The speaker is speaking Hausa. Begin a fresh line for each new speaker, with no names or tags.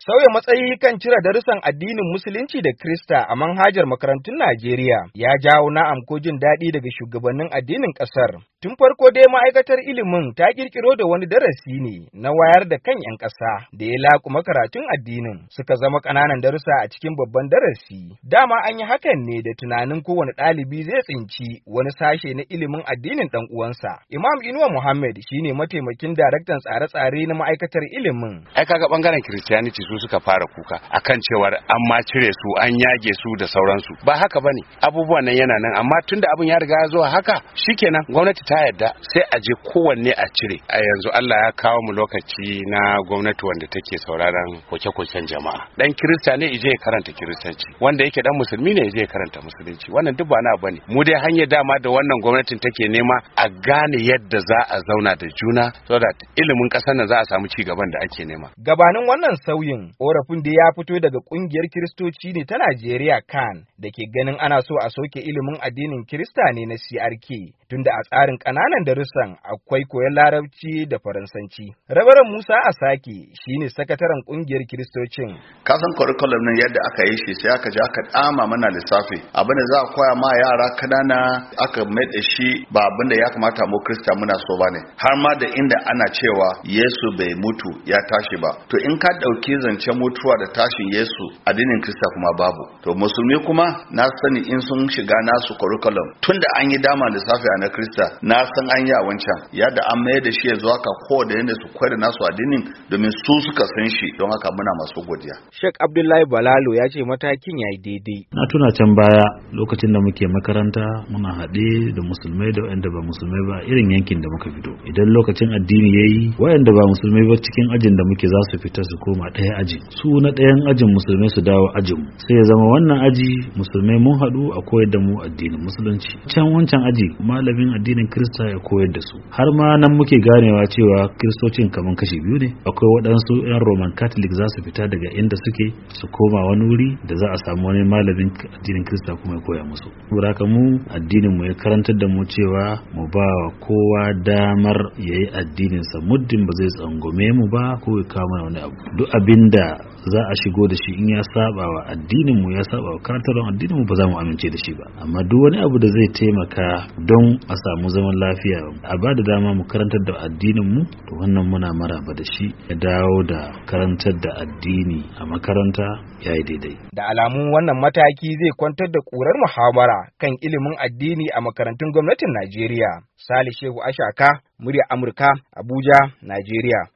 Sauya matsayi kan cire darussan addinin Musulunci da Kirista a manhajar makarantun Najeriya ya jawo na'am ko jin daɗi daga shugabannin addinin ƙasar. Tun farko dai ma'aikatar ilimin ta ƙirƙiro da wani darasi ne na wayar da kan 'yan ƙasa da ya laƙuma karatun addinin suka zama ƙananan darussa a cikin babban darasi. Dama an yi hakan ne da tunanin kowane ɗalibi zai tsinci wani sashe na ilimin addinin ɗan uwansa. Imam Inuwa Muhammad shine mataimakin daraktan tsare-tsare na ma'aikatar ilimin.
Ai kaga bangaren Christianity su suka fara kuka akan cewar an ma cire su an yage su da sauransu ba haka bane abubuwan nan yana nan amma tunda abin ya riga ya zo haka shikenan gwamnati ta yarda sai a je kowanne a cire a yanzu Allah ya kawo mu lokaci na gwamnati wanda take sauraron koke-koken jama'a dan kirista ne ije ya karanta kiristanci wanda yake dan musulmi ne ije ya karanta musulunci wannan duk ba na bane mu dai hanyar dama da wannan gwamnatin take nema a gane yadda za a zauna da juna so that ilimin kasar nan za a samu ci gaban da ake nema
gabanin wannan sauyin korafin da ya fito daga kungiyar Kiristoci ne ta Najeriya CAN da ke ganin ana so a soke ilimin addinin Kirista ne na CRK tunda a tsarin ƙananan darussan akwai koyon Larabci da Faransanci. Rabaran Musa Asake shine sakataren kungiyar Kiristocin.
Kasan curriculum nan yadda aka yi shi sai aka je aka dama mana lissafi abinda za a koya ma yara kanana aka mai da shi ba abinda ya kamata mu Kirista muna so bane har ma da inda ana cewa Yesu bai mutu ya tashi ba to in ka dauki zancen mutuwa da tashin Yesu addinin Kirista kuma babu to musulmi kuma na sani in sun shiga nasu curriculum tunda an yi dama lissafi a na Kirista na san an yi a wancan yadda an mayar da shi zuwa ka ko da yanda su koyar nasu addinin domin su suka san shi don haka muna masu godiya.
Sheikh Abdullahi Balalo ya ce matakin yayi daidai.
Na tuna can baya lokacin da muke makaranta muna haɗe da musulmai da wanda ba musulmai ba irin yankin da muka fito idan lokacin addini yayi wayanda ba musulmai ba cikin ajin da muke za su fita su koma ɗaya aji su na ɗayan ajin musulmai su dawo ajin mu sai ya zama wannan aji musulmai mun haɗu a koyar da mu addinin musulunci can wancan aji malamin addinin Kirista ya koyar da su har ma nan muke ganewa cewa kiristocin kaman kashi biyu ne akwai waɗansu yan Roman Catholic za su fita daga inda suke su koma wani wuri da za a samu wani malamin addinin Kirista kuma ya koya musu saboda haka mu addinin mu ya karantar da mu cewa mu ba wa kowa damar yayi addinin sa muddin ba zai tsangwame mu ba ko ya kawo mana wani abu duk abinda za a shigo da shi in ya saba wa addinin mu ya saba wa karantarwar addinin mu ba za mu amince da shi ba amma duk wani abu da zai taimaka don a samu zaman lafiya a ba da dama mu karantar da addinin mu to wannan muna maraba da shi ya dawo da karantar da addini a makaranta yayi daidai
da alamun wannan mataki zai kwantar da kurar muhawara kan ilimin addini a makarantun gwamnatin Najeriya. Salih Shehu Ashaka, murya Amurka, Abuja, Najeriya.